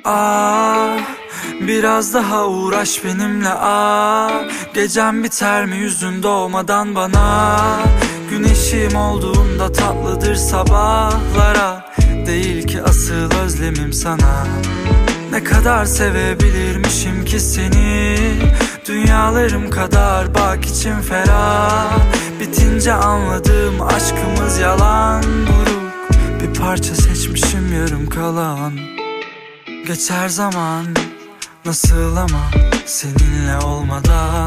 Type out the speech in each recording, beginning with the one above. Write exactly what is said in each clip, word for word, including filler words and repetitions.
Ah, biraz daha uğraş benimle ah. Gecem biter mi yüzün doğmadan bana? Güneşim olduğunda tatlıdır sabahlara. Değil ki asıl özlemim sana. Ne kadar sevebilirmişim ki seni. Dünyalarım kadar bak içim ferah. Bitince anladım aşkımız yalan buruk. Bir parça seçmişim yarım kalan. Geçer zaman nasıl ama seninle olmadan.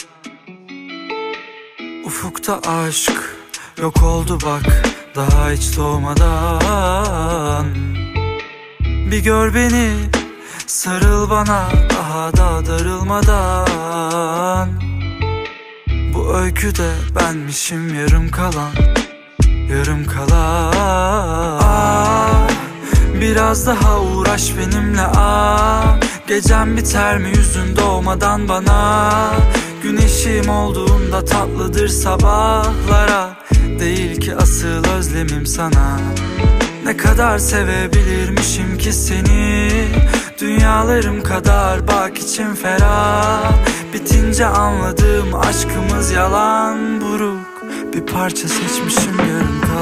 Ufukta aşk yok oldu bak daha hiç doğmadan. Bir gör beni, sarıl bana daha da darılmadan. Bu öyküde benmişim yarım kalan, yarım kalan. Ah, biraz daha uğraş benimle ah. Gecem biter mi yüzün doğmadan bana? Güneşim olduğunda tatlıdır sabahlara. Değil ki asıl özlemim sana. Ne kadar sevebilirmişim ki seni. Dünyalarım kadar bak içim ferah. Bitince anladım aşkımız yalan buruk. Bir parça seçmişim yarım kalan.